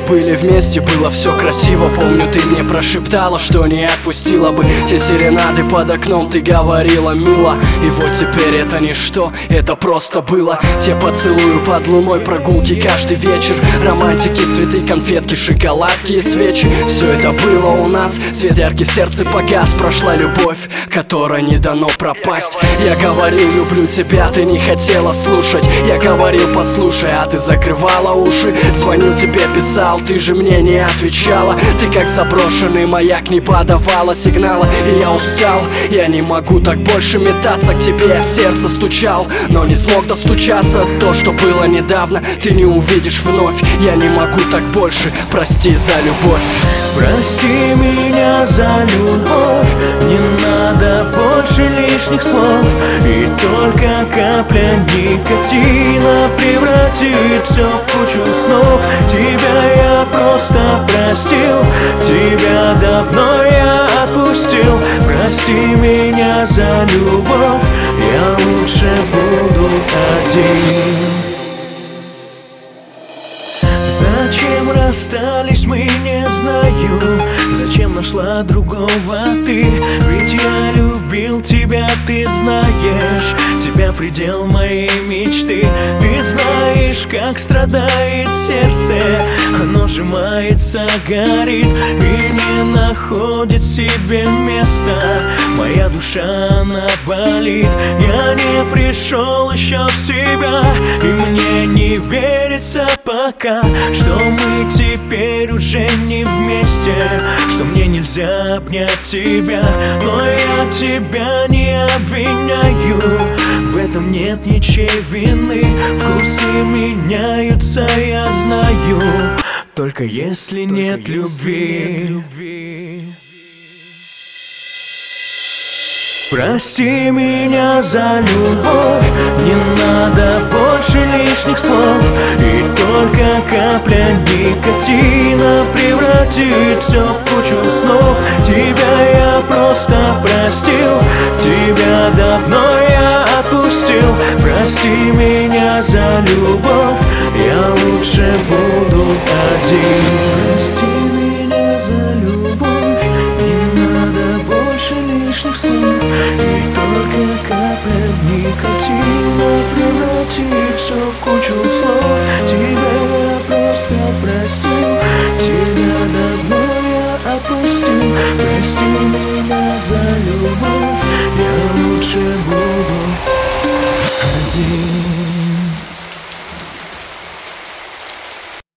были вместе, было все красиво. Помню, ты мне прошептала, что не отпустила бы те серенады под окном, ты говорила мило. И вот теперь это ничто, это просто было. Те поцелуи под луной, прогулки каждый вечер, романтики, цветы, конфетки, шоколадки и свечи. Все это было у нас, свет яркий в сердце погас. Прошла любовь, которой не дано пропасть. Я говорил, люблю тебя, ты не хотела слушать. Я говорил, послушай, а ты закрывала уши. Звонил тебе, писал, ты же мне не отвечала. Ты как заброшенный маяк, не подавала сигнала. И я устал, я не могу так больше метаться к тебе. Я в сердце стучал, но не смог достучаться. То, что было недавно, ты не увидишь вновь. Я не могу так больше, прости за любовь. Прости меня за любовь, не надо больше лишних слов. И только капля никотина превратит все в кучу снов. Тебя я просто простил, тебя давно я отпустил. Прости меня за любовь, я лучше буду один. Зачем расстались, мы не знаю. Зачем нашла другого ты? Ведь я любил тебя, ты знаешь. Тебя предел моей мечты. Ты знаешь, как страдает сердце. Оно сжимается, горит и не находит себе места. Моя душа, она болит. Я не пришел еще в себя, и мне не верится пока, что мы теперь уже не вместе, что мне нельзя обнять тебя. Но я тебя не обвиняю, в этом нет ничьей вины. Вкусы меняются, я знаю, только если нет любви. Прости меня за любовь, не надо больше лишних слов. И только капля никотина превратит все в кучу снов. Тебя я просто простил, тебя давно я отпустил. Прости меня за любовь, я лучше буду один. Прости меня за любовь, не надо больше лишних слов. И только капля никотина превратит все в кучу